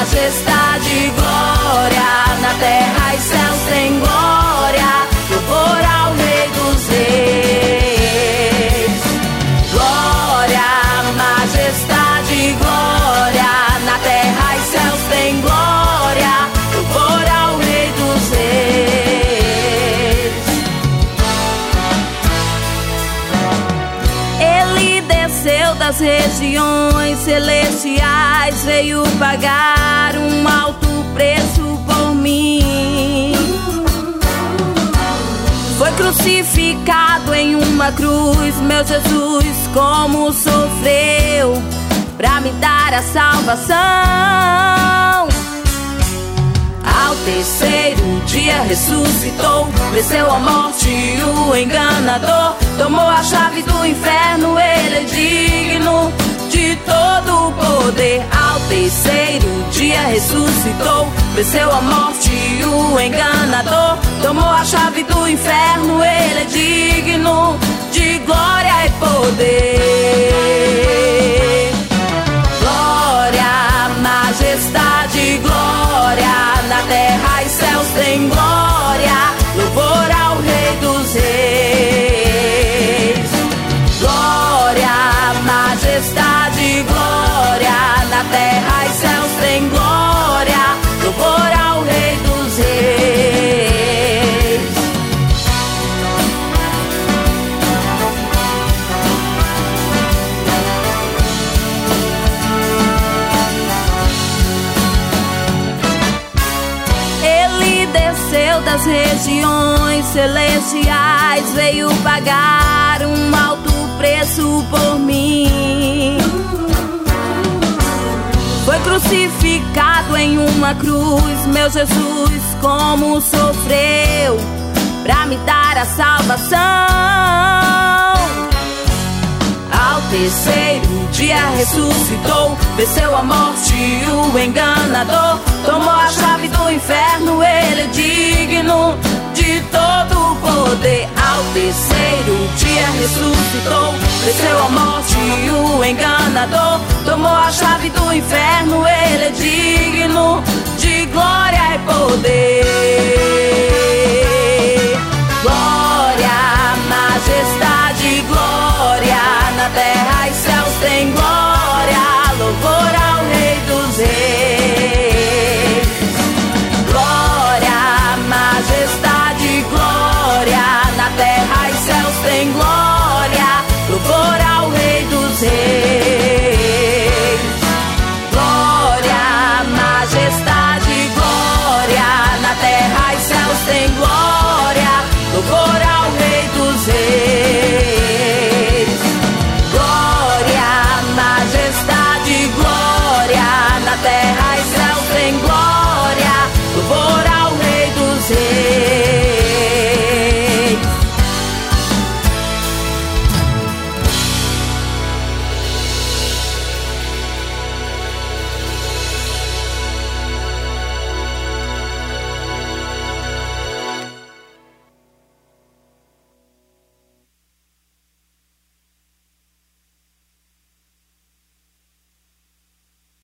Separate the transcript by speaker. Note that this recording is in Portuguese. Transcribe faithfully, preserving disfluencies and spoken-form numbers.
Speaker 1: majestade e glória, na terra e céus tem glória, louvor ao Rei dos Reis. Glória, majestade e glória, na terra e céus tem glória, louvor ao Rei dos Reis. Ele desceu das regiões celestiais, veio pagar um alto preço por mim. Foi crucificado em uma cruz, meu Jesus, como sofreu pra me dar a salvação. Ao terceiro dia ressuscitou, venceu a morte e o enganador, tomou a chave do inferno, ele é digno de todo o poder. Ao terceiro dia ressuscitou, venceu a morte e o enganador, tomou a chave do inferno, ele é digno de glória e poder. Glória, majestade e glória, na terra e céus tem glória, louvor ao Rei dos Reis. Glória, majestade e glória, na terra e céus tem glória, louvor ao Rei dos Reis. Ele desceu das regiões celestiais, veio pagar um alto preço por mim. Foi crucificado em uma cruz, meu Jesus, como sofreu pra me dar a salvação. Ao terceiro dia ressuscitou, venceu a morte e o enganador, tomou a chave do inferno, ele é digno de todo o poder. Ao terceiro dia ressuscitou, venceu a morte e o enganador, tomou a chave do inferno, ele é digno de glória e poder.